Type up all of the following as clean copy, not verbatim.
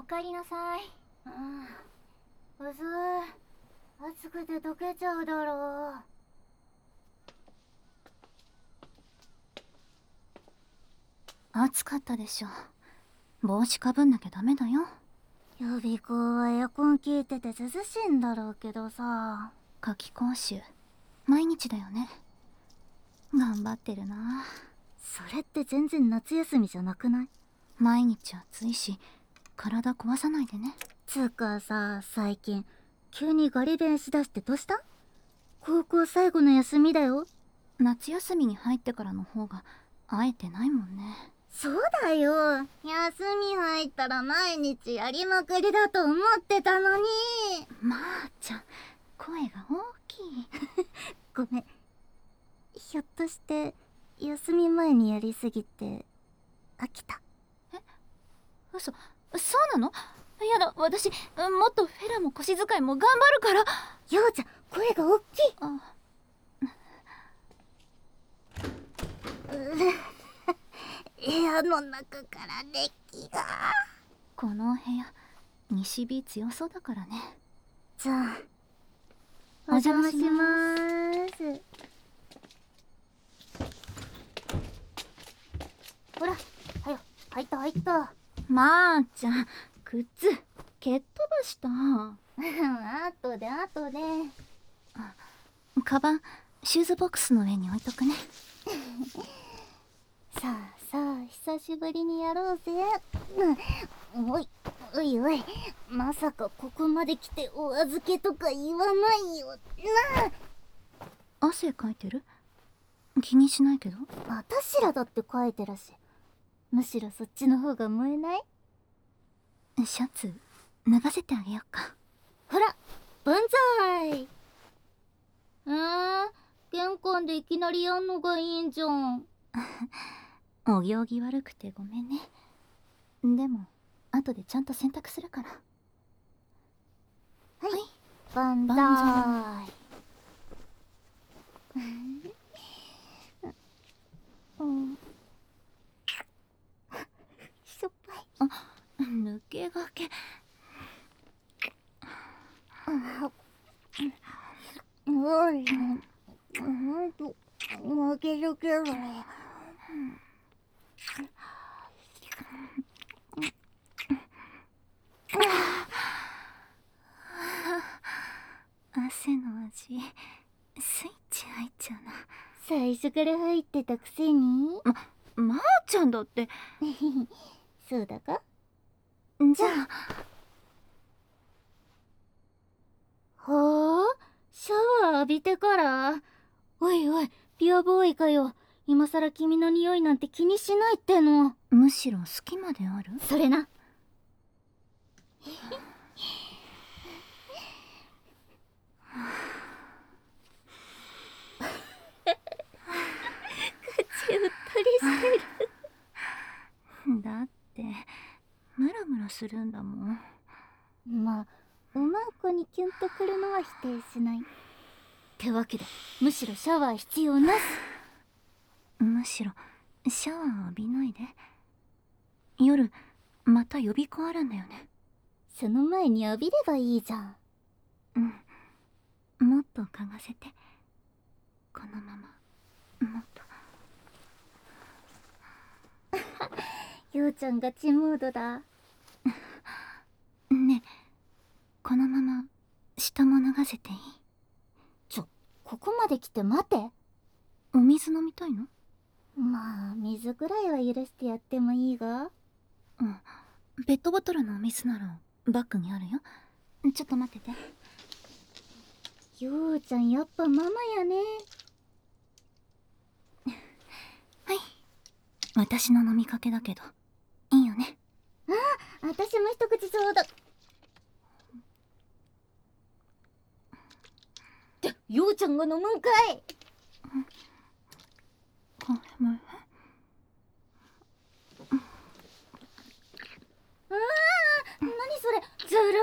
かえりなさい。 うずい、暑くて溶けちゃうだろう。 暑かったでしょ。帽子かぶんなきゃダメだよ。 予備校はエアコン効いてて涼しいんだろうけどさ。 夏期講習毎日だよね。頑張ってるな。 それって全然夏休みじゃなくない？ 毎日暑いし体壊さないでね。 つうかさ、最近急にガリ勉しだしてどうした？高校最後の休みだよ。 夏休みに入ってからの方が会えてないもんね。 そうだよ、休み入ったら毎日やりまくりだと思ってたのに。 まーちゃん、声が大きい。 ごめん。ひょっとして休み前にやりすぎて飽きた？ 嘘、そうなの？やだ、私もっとフェラも腰使いも頑張るから。 ようちゃん、声が大きい。部屋の中から熱気が。 この部屋西日強そうだからね。 じゃあおお邪邪魔し魔しまます。ほら、はよ入った入った。 まーちゃん、靴蹴っ飛ばした。 あとで。 カバンシューズボックスの上に置いとくね。 さあ久しぶりにやろうぜ。おいまさかここまで来てお預けとか言わないよな。 汗かいてる？気にしないけど。 私らだって書いてるし、むしろそっちの方が燃えない？ シャツ脱がせてあげようか。 ほら、万歳。玄関でいきなりやんのがいいんじゃん。 お行儀悪くてごめんね。でも後でちゃんと洗濯するから。 はい、万歳。しょっぱい。 抜けがけ。 負けるけど。 汗の味スイッチ入っちゃうな。 最初から入ってたくせに。 まーちゃんだって。 そうだか？ じゃあはあ、シャワー浴びてから？おいピュアボーイかよ。今さら君の匂いなんて気にしないっての。 むしろ好きまである？ それな。口うっとりしてる。 だってムラムラするんだもん。 まあ、うまい子にキュンとくるのは否定しない。ってわけで、むしろシャワー必要なし。 むしろシャワー浴びないで。夜また予備校あるんだよね。 その前に浴びればいいじゃん。 もっと嗅がせて。このままもっと。 ようちゃんガチモードだ。 ねえ、このまま下も脱がせていい？ ここまで来て待て。 お水飲みたいの？ まあ、水ぐらいは許してやってもいいが。 ペットボトルのお水ならバッグにあるよ。ちょっと待ってて。 ようちゃんやっぱママやね。 はい、私の飲みかけだけどいいよね。 私も一口ちょうだ。ってようちゃんが飲むんかい。何それ、ずる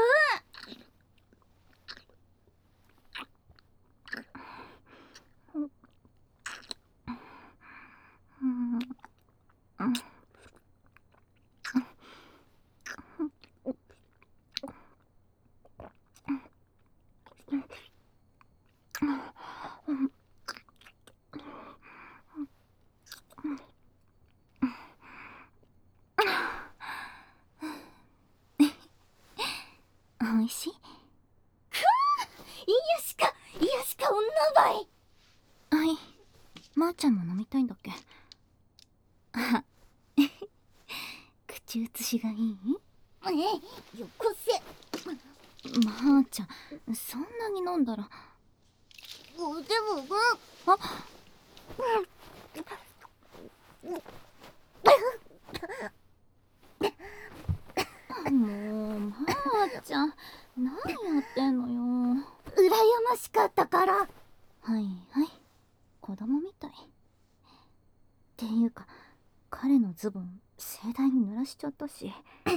おいしい？ 癒しか女ばい。 はい。まーちゃんも飲みたいんだっけ？あ口移しがいい？ よこせ。 まーちゃん、そんなに飲んだら。 でもあもう、まーちゃん、何やってんのよ。 羨ましかったから。 はいはい、子供みたい。っていうか、彼のズボン盛大に濡らしちゃったし。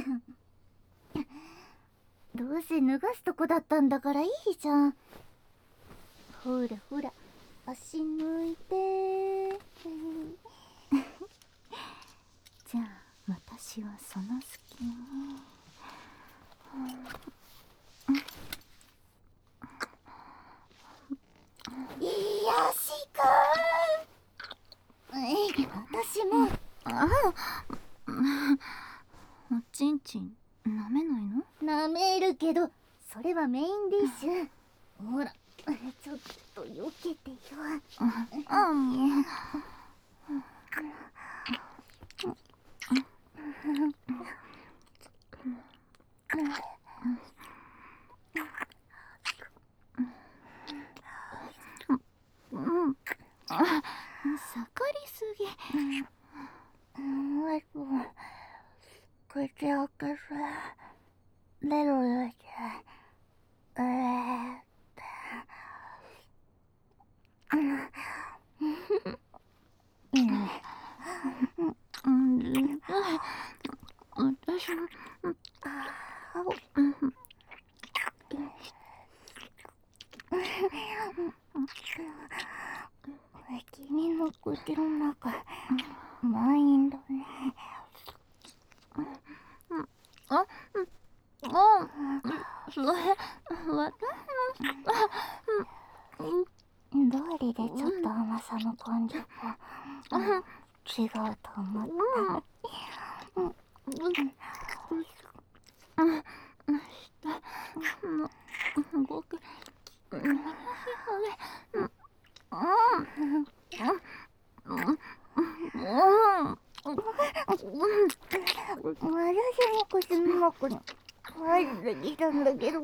どうせ脱がすとこだったんだからいいじゃん。ほらほら、足抜いて。 じゃあ私はその隙に。 癒しか。私も。 あおちんちん舐めないの？ 舐めるけど、それはメインディッシュ。ほら、ちょっと避けてよ。 もう。盛りすぎ。 口開けて出るだけ。 私も。 君の口の中、満員だね。 それ、 どうりでちょっと甘さの感じが違うと思った。 僕、 私も口の中に入ってきたんだけど。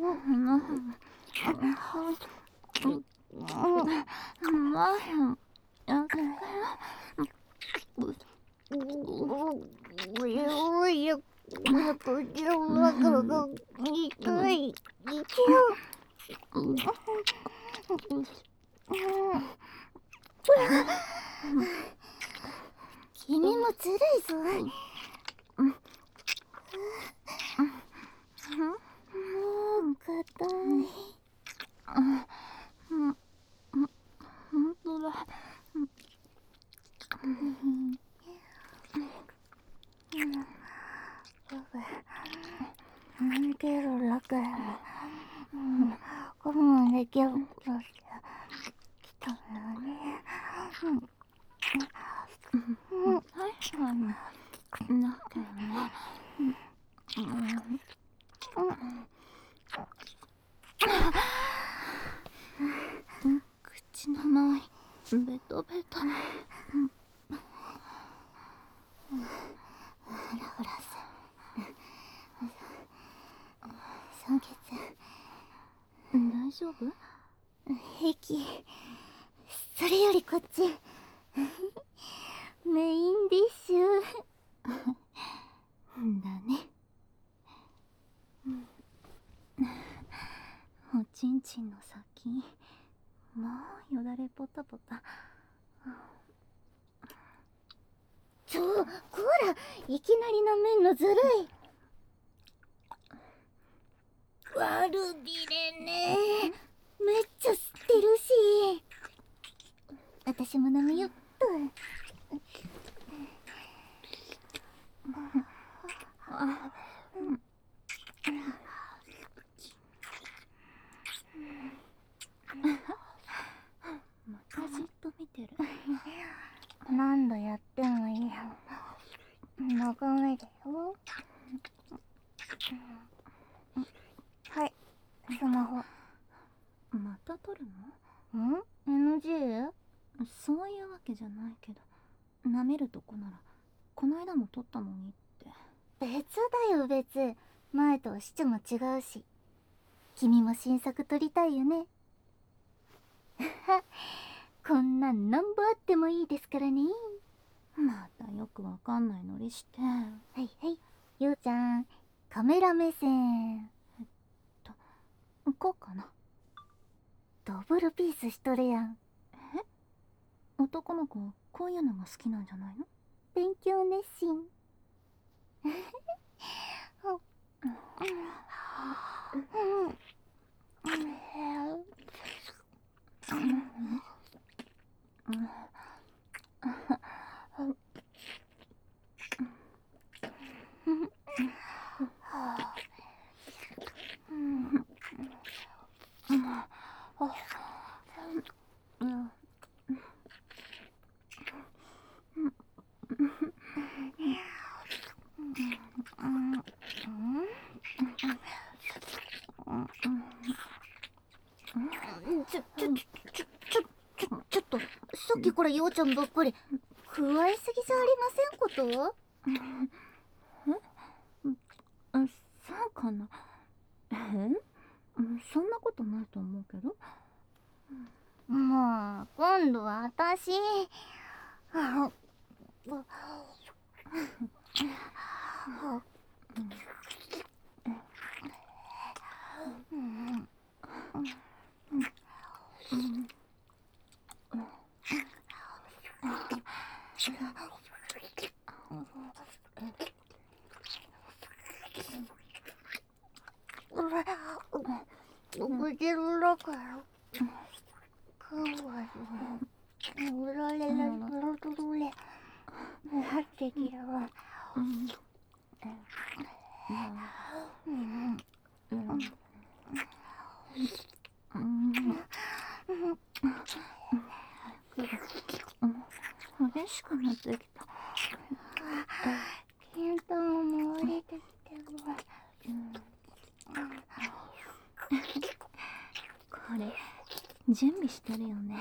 おいや、口の中が痛い。君もずるいぞ。もう硬い。 本当だ。 なんけど楽やな。我慢できることしてきたんだね。 確かに。だけどね。口の周りベトベト。 フラフラ酸欠。 大丈夫？ 平気。それよりこっち。メインディッシュ。 だね。おちんちんの先、もうよだれポタポタ。 こら、いきなりなめんのずるい。悪びれね。めっちゃ吸ってるし。私も舐めよっと。 またじっと見てる。 何度やってもいいよ。眺めるよ。はい、 スマホ。 また撮るの？ ん？ NG？ そういうわけじゃないけど、舐めるとこならこの間も撮ったのにって。 別だよ別。前とは質も違うし。君も新作撮りたいよね。こんなんなんぼあってもいいですからね。 またよくわかんないノリして。 はいはい、ようちゃん、カメラ目線。 こうかな。 ダブルピースしとるやん。 男の子こういうのが好きなんじゃないの？ 勉強熱心。ちょっと、さっきからようちゃんばっかり加えすぎじゃありませんこと？ そうかな。そんなことないと思うけど。 もう今度は私。口の中よ。かわいい。うられらららとれ。なってきるわ。 激しくなってきた。 見当も降りてきてるわ。 これ準備してるよね。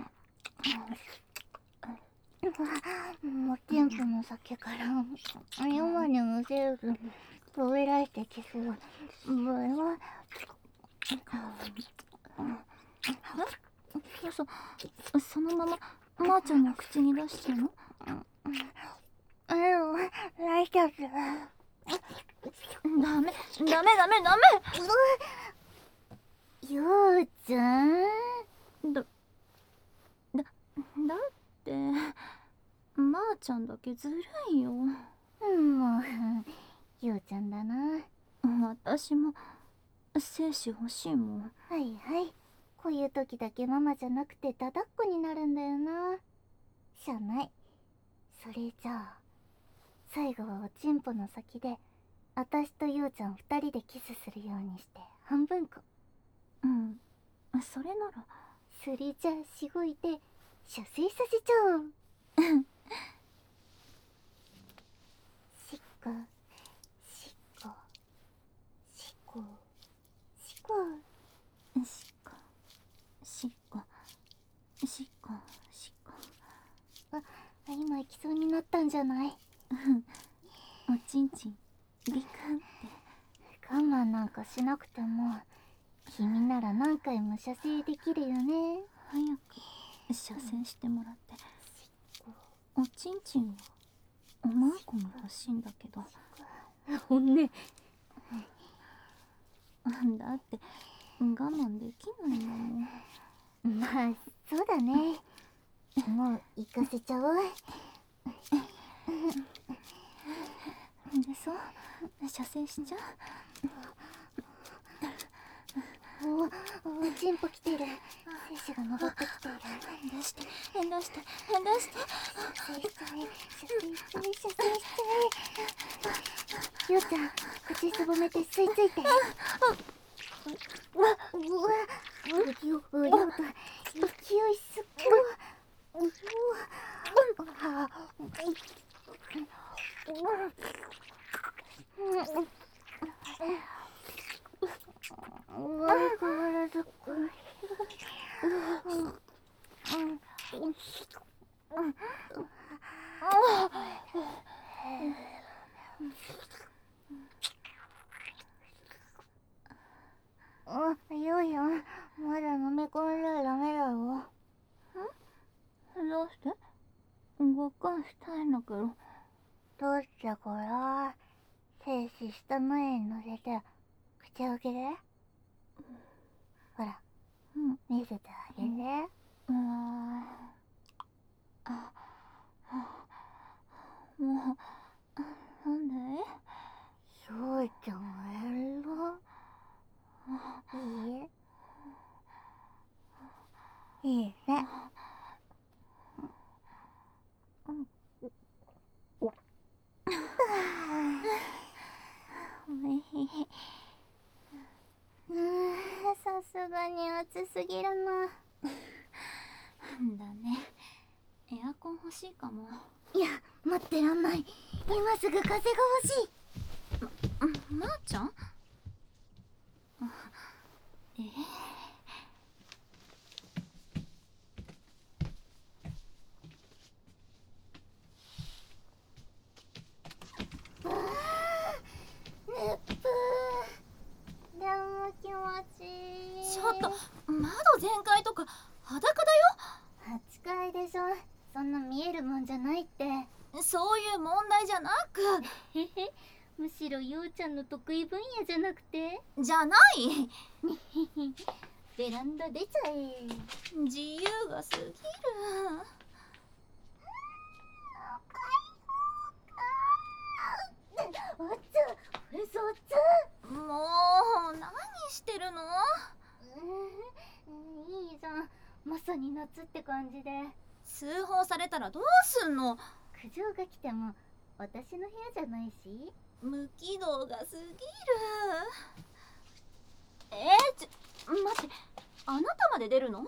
もうテンポの先から今にむせると飛び出してきそう。はそのまままーちゃんの口に出してんの？ ライトズ。 ダメ。 ようちゃん。 だってまーちゃんだけずるいよ。 もうようちゃんだな。 私も精子欲しいもん。 はいはい、こういう時だけママじゃなくてダダっ子になるんだよな。しゃあない。それじゃあ最後はおちんぽの先で私とようちゃん2人でキスするようにして半分こ。 それなら。 それじゃあしごいて射精させちゃおう。しっこしっこしっこしっこしっこしっこしっこしっこ。 今行きそうになったんじゃない？ おちんちんビクンって。 我慢なんかしなくても君なら何回も射精できるよね。 早く射精してもらって。おちんちんはおまんこも欲しいんだけど。 本音。 だって我慢できないんだもん。 まあそうだね。もう行かせちゃおう。 でそう射精しちゃう。 おちんぽ来てる。精子が登ってきている。 出して射精しちゃえ。ようちゃん口すぼめて吸い付いて。うわりょうと勢いすっごい。 相変わらず怖い。ゆいやん、まだ飲み込んじゃダメだよ。 どうして？ごっくんしたいんだけど。 どうしてこら、精子下の絵に乗せて口開けで。ほら、見せてあげて。 もう、なんで？ そうちゃんやるの？いい？いいね。さすがに暑すぎるな。 だね。エアコン欲しいかも。 いや、待ってらんない。今すぐ風が欲しい。 まーちゃん？ 熱風。でも気持ちいい。 ちょっと、窓全開とか裸だ 8階でしょ。そんな見えるもんじゃないって。 よ。そういう問題じゃなく。 へへ、むしろようちゃんの得意分野じゃなくて。 じゃない。 ベランダ出ちゃえ。 自由が過ぎる。 おっつ、嘘おっつ。 もう何してるの？ いいじゃん。まさに夏って感じで。 通報されたらどうすんの？ 苦情が来ても私の部屋じゃないし。 無軌道が過ぎる。待って、あなたまで出るの？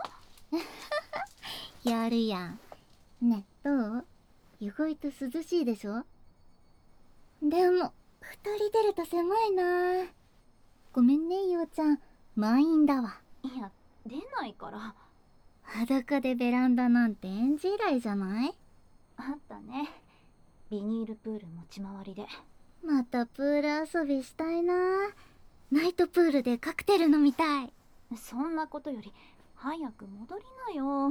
やるやん。ね、どう？意外と涼しいでしょ？でも2人出ると狭いな。ごめんね、ようちゃん。満員だわ。 いや、出ないから。 裸でベランダなんて演じ以来じゃない？ あったね。ビニールプール持ち回りで。 またプール遊びしたいな。ナイトプールでカクテル飲みたい。 そんなことより早く戻りなよ。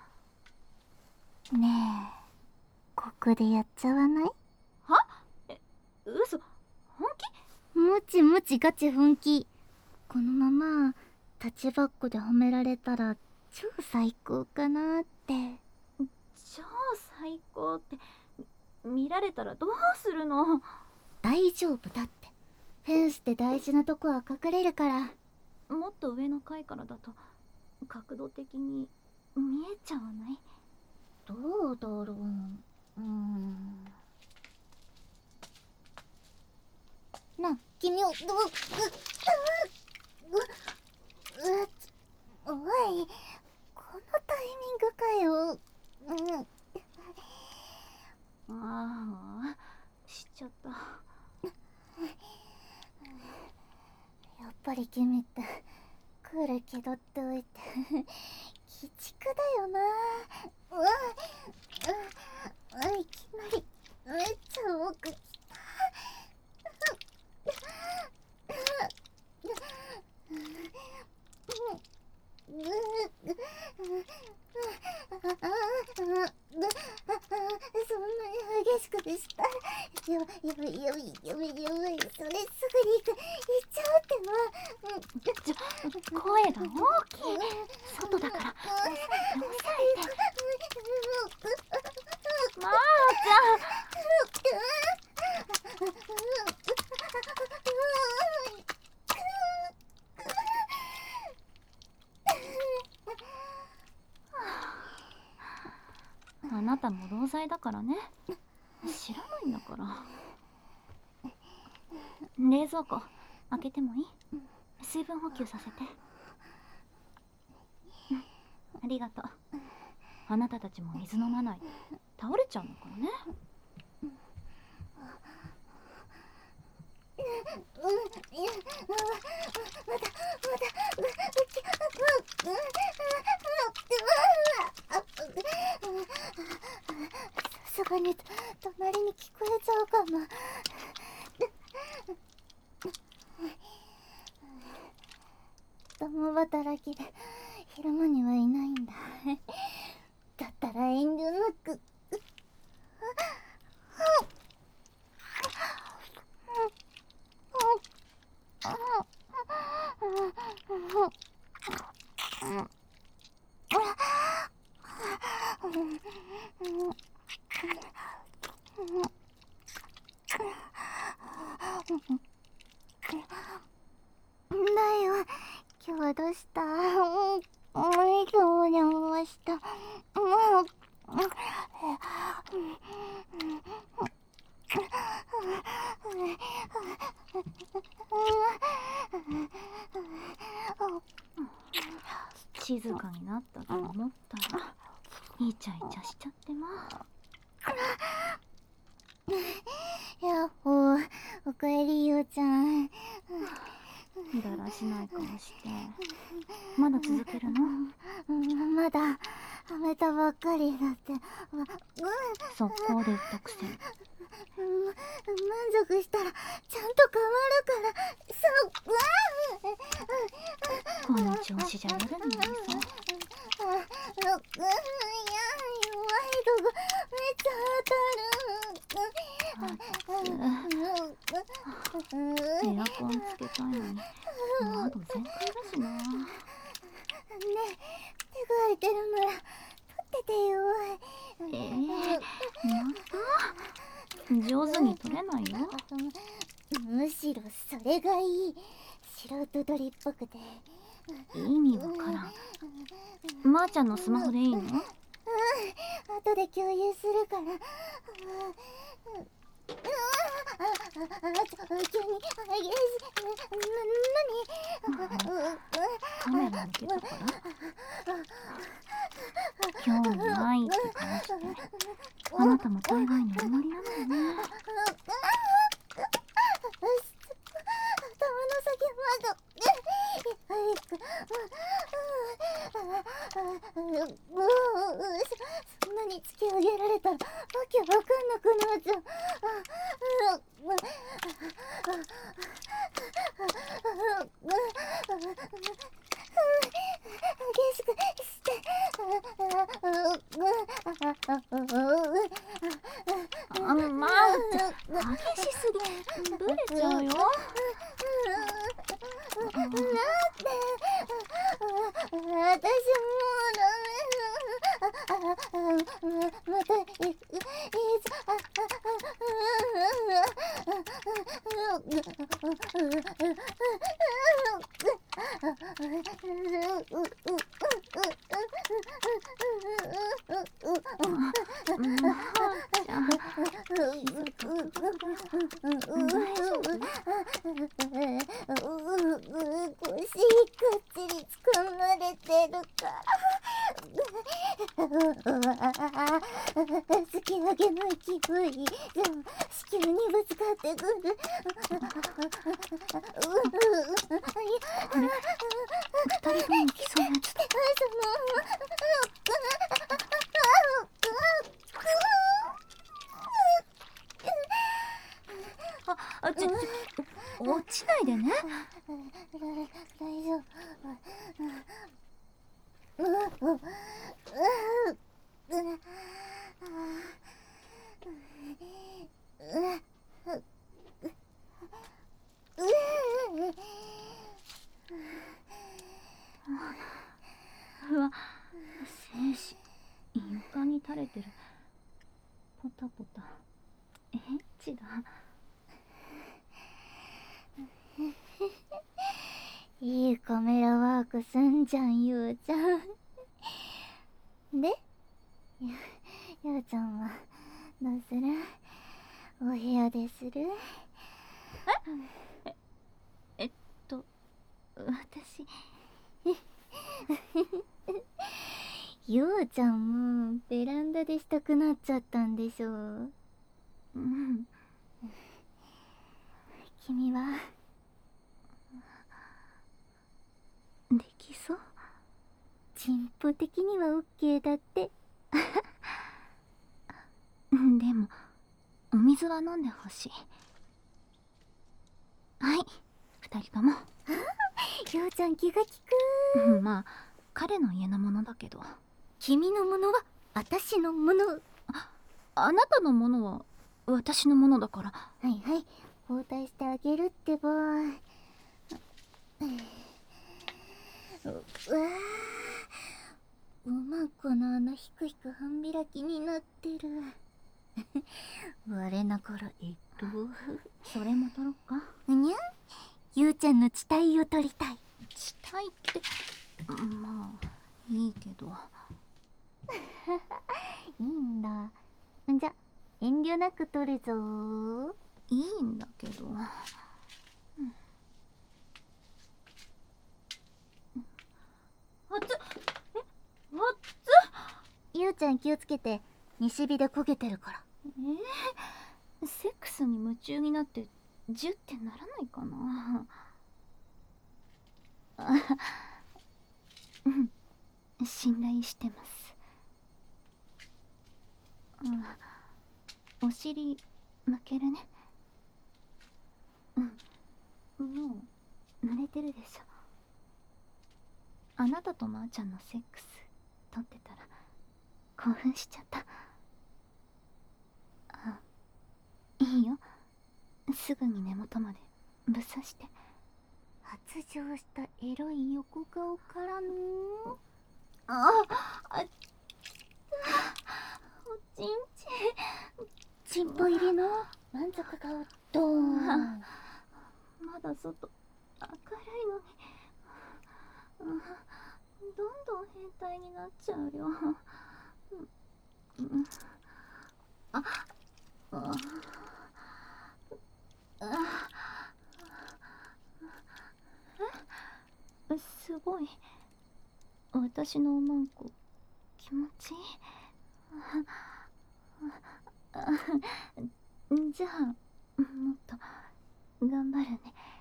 ねえ、ここでやっちゃわない？ は？嘘？本気？ もちもちガチ本気。このまま立ちばっこで褒められたら超最高かなって。 超最高って見られたらどうするの？ 大丈夫だって。フェンスって大事なとこは隠れるから。 もっと上の階からだと角度的に見えちゃわない？ どうだろう。な、君をおい、このタイミングかよ。 ああ、しちゃった。 やっぱり君ってクール気取っておいて鬼畜だよな。いきなりめっちゃ奥来た。そんなに激しくでした。やばい、それすぐに行っちゃうってば。 声が大きい。外だから抑えて。まーちゃん。あなたも同罪だからね。知らないんだから。冷蔵庫開けてもいい？水分補給させて。ありがとう。あなたたちも水飲まないと倒れちゃうのからね。 いや、まだ共働きで昼間にはいないんだ。だったら遠慮なく。だよ、今日はどうした？いつもに思いました。 静かになったと思ったらイチャイチャしちゃってな。 やっほー、おかえりようちゃん。 だらしない顔してまだ続けるの？ まだはめたばっかりだって。 速攻で言ったくせに。 満足したらちゃんと変わるから。 この調子じゃ夜になりそう。 いや、弱いとこめっちゃエアコンつけたいのに窓全開だしな。 ねえ、手が空いてるなら取っててよ。 また上手に取れないよ。 むしろそれがいい。素人撮りっぽくて。 意味わからん。まーちゃんのスマホでいいの？ 後で共有するから。急にカメラ向けたから興味ないって顔して。あなたも大概のつもりなのよね。 頭の先まだそんなに突き上げられたらわけわかんなくなっちゃう。激しくしてまあ激しすぎブレちゃうよ。 なんで私もうダメ。またいつ腰がっちり掴まれてるから突き上げの勢いでも子宮にぶつかってくる。 二人とも来そうなやつだ。落ちないでね。 大丈夫。 うわ、精子床に垂れてる。ポタポタエッチだ。 いいカメラワークすんじゃん、ゆうちゃん。で、ゆうちゃんはどうする？お部屋でする？ 私ゆうちゃんもベランダでしたくなっちゃったんでしょう。 うん。 君はできそう？ チンポ的にはオッケーだって。 でもお水は飲んでほしい。はい、二人とも。 ようちゃん気が利く。 まあ彼の家のものだけど。 君のものは私のもの。 あなたのものは私のものだから。 はいはい、交代してあげるってば。うわー、おまんこの穴ひくひく半開きになってる。我ながらそれも取ろっか。 にゃん、ゆうちゃんの地帯を取りたい。 地帯ってまあいいけど。 いいんだ。じゃ遠慮なく取るぞ。 いいんだけど。あっつ、 ゆうちゃん気をつけて、西日で焦げてるから。 セックスに夢中になってジュってならないかな。信頼してます。お尻向けるね。もう濡れてるでしょ。あなたとまーちゃんのセックス撮ってたら興奮しちゃった。いいよ、すぐに根元までぶっ刺して。 発情したエロい横顔からのおちんチンポ入りの満足顔ドーン。 まだ外明るいのに、どんどん変態になっちゃうよ。すごい。私のおまんこ気持ちいい。じゃあもっと頑張るね。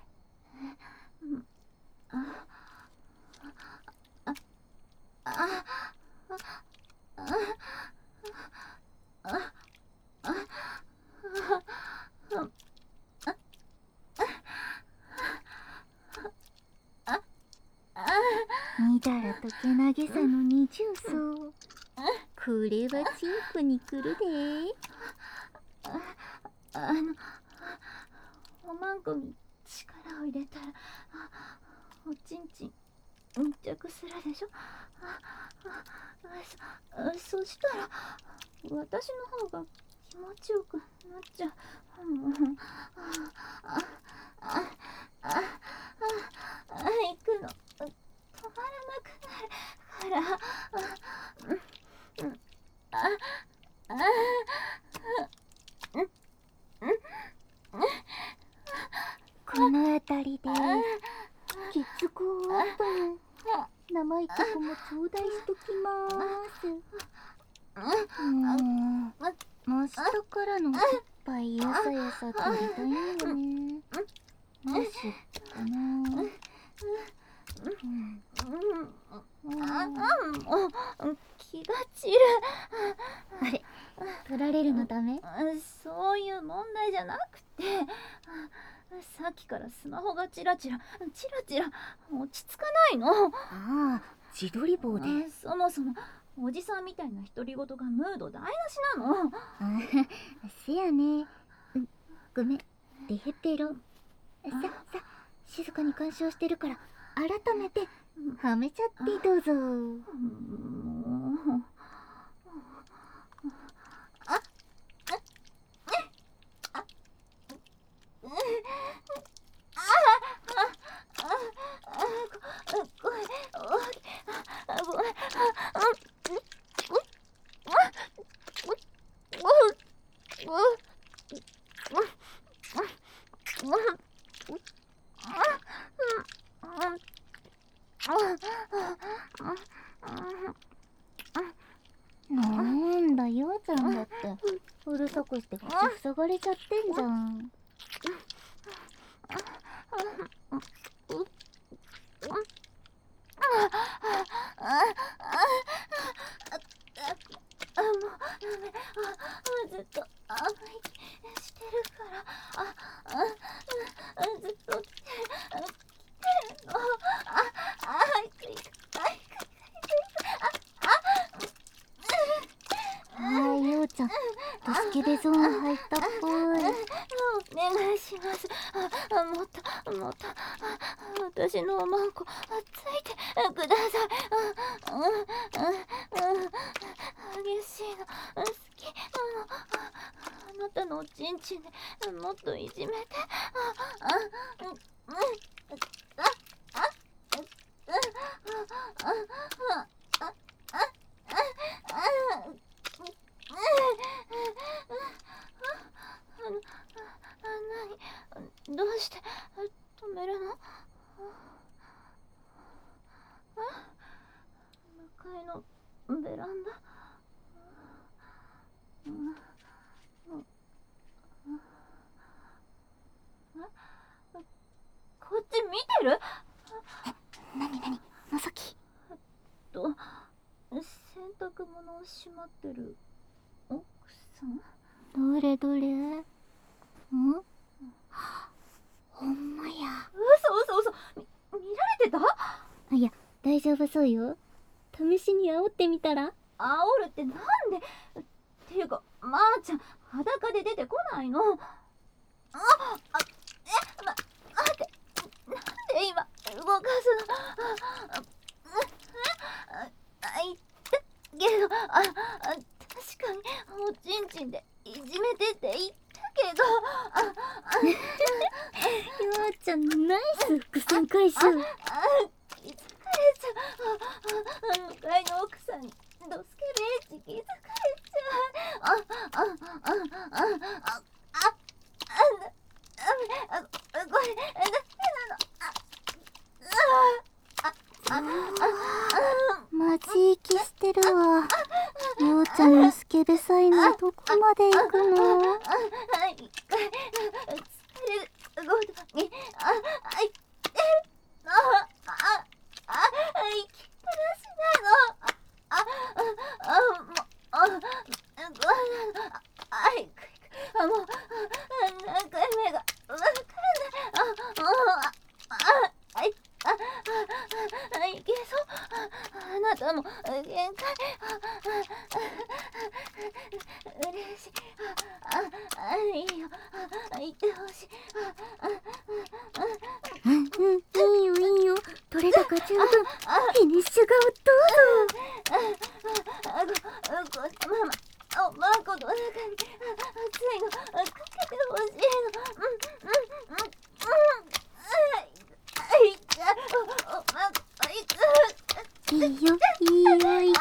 見たらとけなげさの二重奏。これはチンコに来るで。 おまんこに力を入れたらおちんちん密着するでしょ。そしたら私の方が気持ちよくなっちゃう。行くの止まらなくなるから。 この辺りで結合アップに生意気子も頂戴しときまーす。真下からのおっぱいやさやさ取りたいんよね。どうしよっかな。 気が散る。 あれ、取られるのダメ？ そういう問題じゃなくて、さっきからスマホがチラチラ落ち着かないの。 ああ、自撮り棒で。 そもそもおじさんみたいな独り言がムード台無しなの。 せやね。ごめん、デヘペロ。さ、静かに鑑賞してるから改めてはめちゃってどうぞ。なんだ、ようちゃんだってうるさくして口塞がれちゃってんじゃん。 ずっと息ずっと来てるの。 ようちゃん、ドスケベゾーン入ったっぽい。 お願いします。もっと私のおまんこついてください。激しいの好きなの。あなたのおちんちんでもっといじめて。何どうして止めるの？向かいのベランダ。こっち見てる？ なにまさき。 洗濯物をしまってる奥さん？ どれほんまや。 嘘見られてた？ いや、大丈夫そうよ。試しに煽ってみたら？ 煽るってなんで？っていうか、まーちゃん裸で出てこないの？待って、なんで今動かすの？言ったけど、確かにおちんちんでいじめてって言ったけど。 ようちゃん、ナイス伏線回収。 気づかれちゃう。向かいの奥さんにドスケベエッチ気づかれちゃう。これダメなの。 マジ息してるわ。ようちゃんのスケベサイのどこまで行くの？ 一回疲れるごとに息っぱなしなの。もう何回目がわからない。いけそう。あなたも限界。嬉しい。いいよ、言ってほしい。 いいよ。取れ高十分。フィニッシュ顔どうぞ。 ママ、おまんこの中に熱いのかけてほしいの。おまんこいいよ、いけ。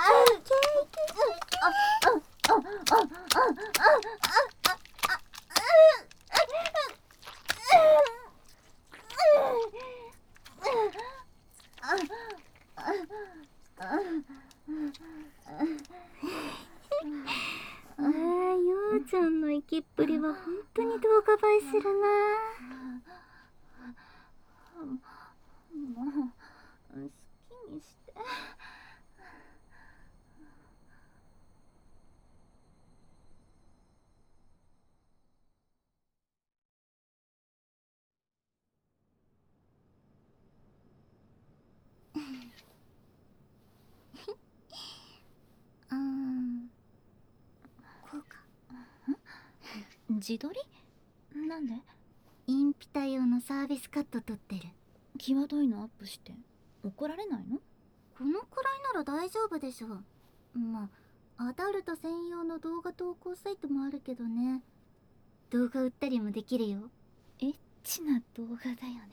ようちゃんの息っぷりは本当に動画映えするな。 もう好きにして。 こうか。 自撮り？なんで？ インピタ用のサービスカット撮ってる。 際どいのアップして怒られないの？ このくらいなら大丈夫でしょ。まあ、アダルト専用の動画投稿サイトもあるけどね。動画売ったりもできるよ。 エッチな動画だよね。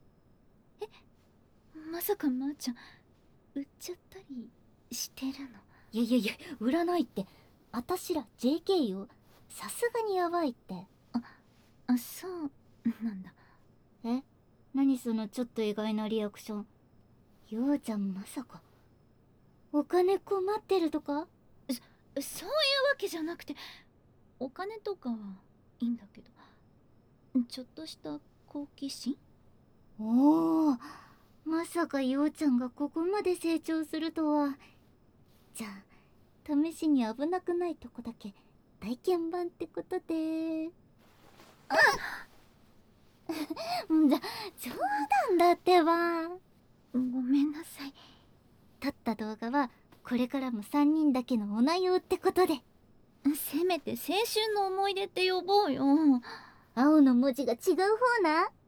まさかまーちゃん売っちゃったりしてるの？ いや、売らないって。あたしら JK よ。さすがにやばいって。 そうなんだ。 何そのちょっと意外なリアクション。ようちゃんまさかお金困ってるとか？ そういうわけじゃなくて、お金とかはいいんだけど、ちょっとした好奇心。 おお、まさかようちゃんがここまで成長するとは。じゃあ試しに危なくないとこだけ体験版ってことで。 冗談だってば。 ごめんなさい。 撮った動画はこれからも3人だけのお内容ってことで。 せめて青春の思い出って呼ぼうよ。 青の文字が違う方な。